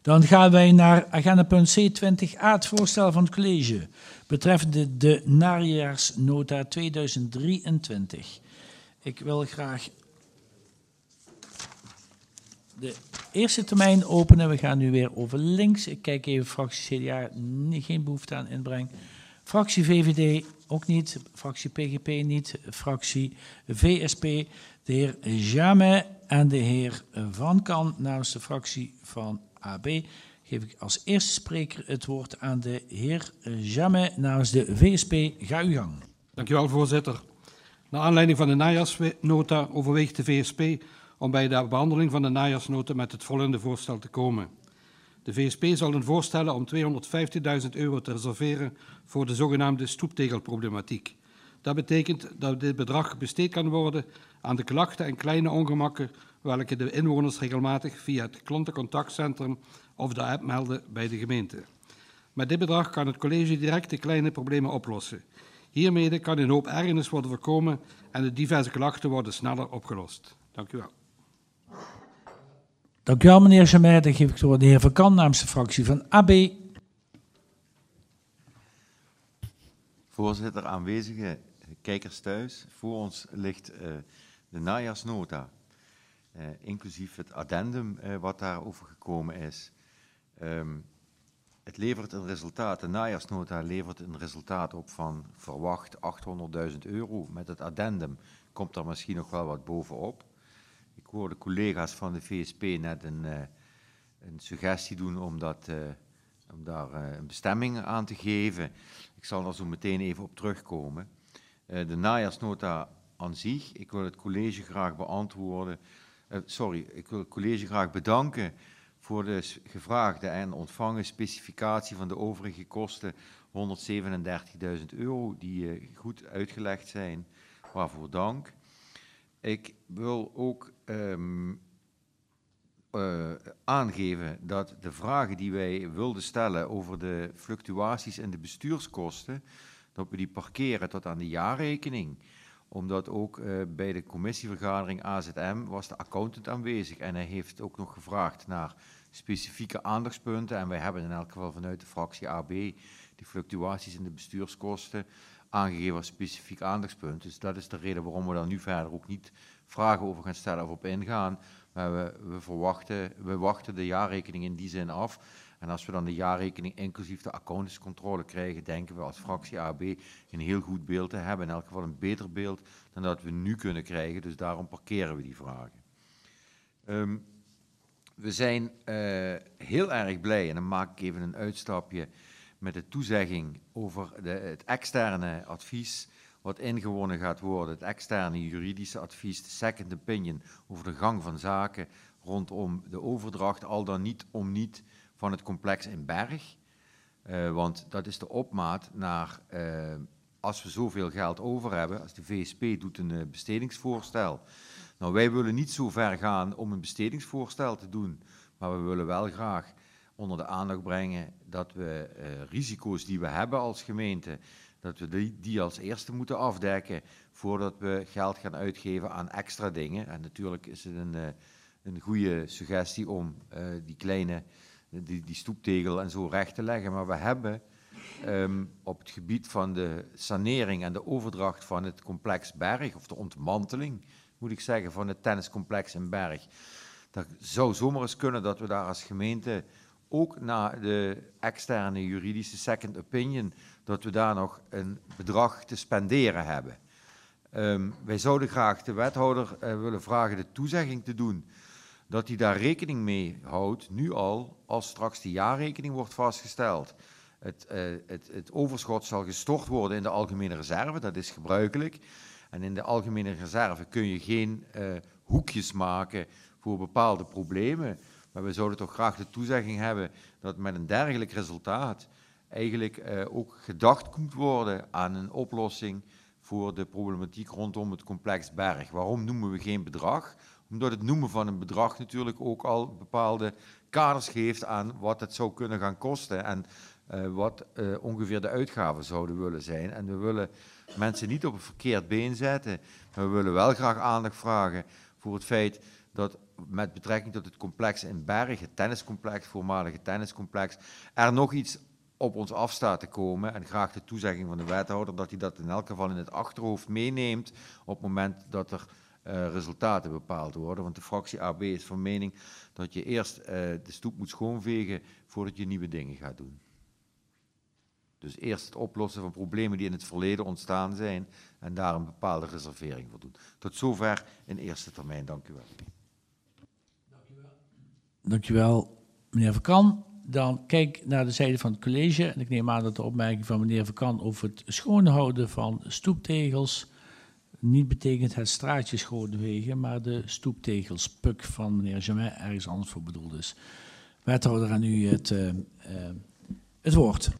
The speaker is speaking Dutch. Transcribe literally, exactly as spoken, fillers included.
Dan gaan wij naar agenda punt C twintig a, het voorstel van het college betreffende de najaarsnota tweeduizend drieëntwintig. Ik wil graag de eerste termijn openen. We gaan nu weer over links. Ik kijk even, fractie C D A, nee, geen behoefte aan inbreng. Fractie V V D ook niet, fractie P G P niet, fractie V S P, de heer Jamet en de heer Van Kan namens de fractie van A B. Geef ik als eerste spreker het woord aan de heer Jamet namens de V S P. Ga uw gang. Dank u wel, voorzitter. Naar aanleiding van de najaarsnota overweegt de V S P om bij de behandeling van de najaarsnota met het volgende voorstel te komen. De V S P zal een voorstellen om tweehonderdvijftigduizend euro te reserveren voor de zogenaamde stoeptegelproblematiek. Dat betekent dat dit bedrag besteed kan worden aan de klachten en kleine ongemakken welke de inwoners regelmatig via het klantencontactcentrum of de app melden bij de gemeente. Met dit bedrag kan het college direct de kleine problemen oplossen. Hiermee kan een hoop ergernis worden voorkomen en de diverse klachten worden sneller opgelost. Dank u wel. Dank u wel, meneer Jamet. Dan geef ik het woord aan de heer Van Kan namens de fractie van A B. Voorzitter, aanwezige kijkers thuis. Voor ons ligt uh, de najaarsnota, uh, inclusief het addendum uh, wat daarover gekomen is. Um, het levert een resultaat, de najaarsnota levert een resultaat op van verwacht achthonderdduizend euro. Met het addendum komt er misschien nog wel wat bovenop. Ik hoorde collega's van de V S P net een, uh, een suggestie doen om, dat, uh, om daar uh, een bestemming aan te geven. Ik zal daar zo meteen even op terugkomen. Uh, de najaarsnota aan zich, ik wil het college graag beantwoorden. Uh, sorry, ik wil het college graag bedanken voor de gevraagde en ontvangen specificatie van de overige kosten, honderdzevenendertigduizend euro, die uh, goed uitgelegd zijn. Waarvoor dank. Ik wil ook um, uh, aangeven dat de vragen die wij wilden stellen over de fluctuaties in de bestuurskosten, dat we die parkeren tot aan de jaarrekening. Omdat ook uh, bij de commissievergadering A Z M was de accountant aanwezig en hij heeft ook nog gevraagd naar specifieke aandachtspunten. En wij hebben in elk geval vanuit de fractie A B die fluctuaties in de bestuurskosten aangegeven als specifiek aandachtspunt. Dus dat is de reden waarom we daar nu verder ook niet vragen over gaan stellen of op ingaan. Maar we, we, verwachten, we wachten de jaarrekening in die zin af. En als we dan de jaarrekening inclusief de accountantscontrole krijgen, denken we als fractie A B een heel goed beeld te hebben. In elk geval een beter beeld dan dat we nu kunnen krijgen. Dus daarom parkeren we die vragen. Um, we zijn uh, heel erg blij, en dan maak ik even een uitstapje, met de toezegging over de, het externe advies wat ingewonnen gaat worden, het externe juridische advies, de second opinion over de gang van zaken rondom de overdracht, al dan niet om niet van het complex in Berg. Uh, want dat is de opmaat naar, uh, als we zoveel geld over hebben, als de V S P doet een uh, bestedingsvoorstel. Nou, wij willen niet zo ver gaan om een bestedingsvoorstel te doen, maar we willen wel graag onder de aandacht brengen dat we uh, risico's die we hebben als gemeente, dat we die, die als eerste moeten afdekken voordat we geld gaan uitgeven aan extra dingen. En natuurlijk is het een, uh, een goede suggestie om uh, die kleine, die, die stoeptegel en zo recht te leggen. Maar we hebben um, op het gebied van de sanering en de overdracht van het complex Berg, of de ontmanteling, moet ik zeggen, van het tenniscomplex in Berg. Dat zou zomaar eens kunnen dat we daar als gemeente ook na de externe juridische second opinion, dat we daar nog een bedrag te spenderen hebben. Um, wij zouden graag de wethouder uh, willen vragen de toezegging te doen, dat hij daar rekening mee houdt, nu al, als straks de jaarrekening wordt vastgesteld. Het, uh, het, het overschot zal gestort worden in de algemene reserve, dat is gebruikelijk. En in de algemene reserve kun je geen uh, hoekjes maken voor bepaalde problemen. Maar we zouden toch graag de toezegging hebben dat met een dergelijk resultaat eigenlijk uh, ook gedacht moet worden aan een oplossing voor de problematiek rondom het complex Berg. Waarom noemen we geen bedrag? Omdat het noemen van een bedrag natuurlijk ook al bepaalde kaders geeft aan wat het zou kunnen gaan kosten en uh, wat uh, ongeveer de uitgaven zouden willen zijn. En we willen mensen niet op een verkeerd been zetten, maar we willen wel graag aandacht vragen voor het feit dat met betrekking tot het complex in Berg, het tenniscomplex, voormalige tenniscomplex, er nog iets op ons af staat te komen en graag de toezegging van de wethouder dat hij dat in elk geval in het achterhoofd meeneemt op het moment dat er uh, resultaten bepaald worden. Want de fractie A B is van mening dat je eerst uh, de stoep moet schoonvegen voordat je nieuwe dingen gaat doen. Dus eerst het oplossen van problemen die in het verleden ontstaan zijn en daar een bepaalde reservering voor doen. Tot zover in eerste termijn. Dank u wel. Dank u wel, Dank u wel meneer Verkan. Dan kijk naar de zijde van het college. En ik neem aan dat de opmerking van meneer Verkan over het schoonhouden van stoeptegels niet betekent het straatje schoonvegen, maar de stoeptegels puk van meneer Jamet ergens anders voor bedoeld is. Wethouder, aan u het, uh, uh, het woord.